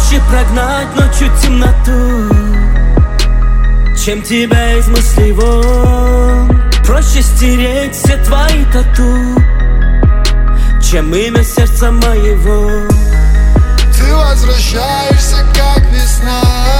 Проще прогнать ночью темноту, чем тебя из мыслей вон. Проще стереть все твои тату, чем имя сердца моего. Ты возвращаешься, как весна,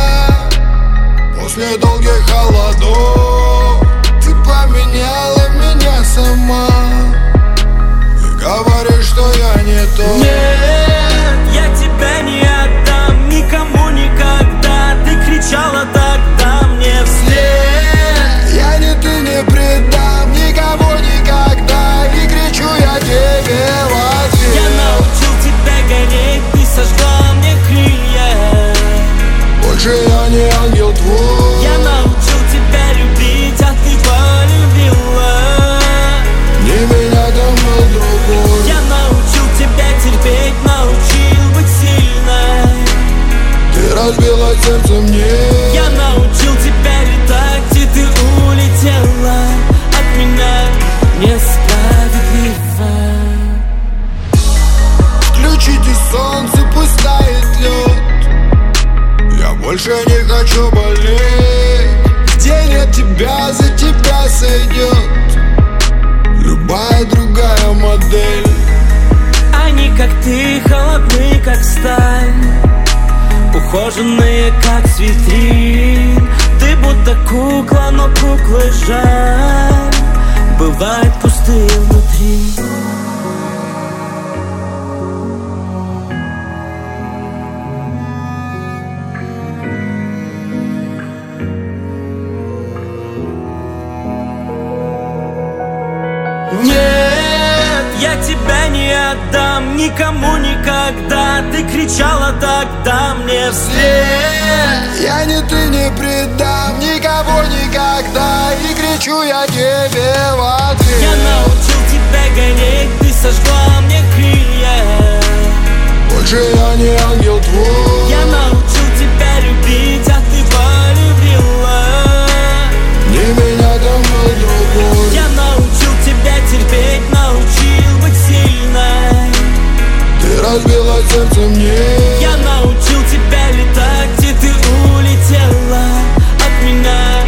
после долгих холодов. Ты поменяла меня сама и говоришь, что я не тот. Нет, я тебя не отдам никому никогда. Ты кричала тогда мне вслед: я ни ты не предам никого никогда. И кричу я тебе в ответ: я научил тебя гореть, ты сожгла мне крылья. больше я не ангел твой. Я научил тебя любить, а ты полюбила не меня, там был другой. Я научил тебя терпеть, научил быть сильной. Ты разбила сердце мне. Я научил тебя летать, и ты улетела от меня несправедливо. Включите солнце, пусть тает лед. Я больше не хочу болеть. Где нет тебя, за тебя сойдет любая другая модель. Они, как ты, холодны, как сталь, ухоженные, как с витрин. Ты будто кукла, но куклы жаль, бывают пустые внутри. Нет, я тебя не отдам никому никогда. Ты кричала тогда мне вслед: я ни ты не предам никого никогда. И кричу я тебе в ответ: я научил тебя гореть, ты сожгла мне крылья. больше я не ангел твой. Я научил тебя любить, а ты полюбила не меня, там был другой. Я научил тебя терпеть, научил быть сильной. Ты разбила сердце мне. Я научил тебя летать, и ты улетела от меня.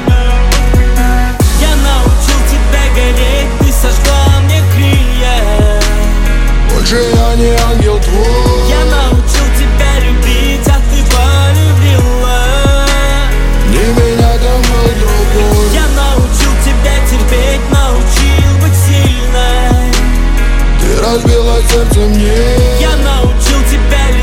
Я научил тебя гореть, ты сожгла мне крылья. больше я не ангел твой. Я научил тебя любить, а ты полюбила не меня, там был другой. Я научил тебя терпеть, научил быть сильной. Ты разбила сердце мне. Я научил тебя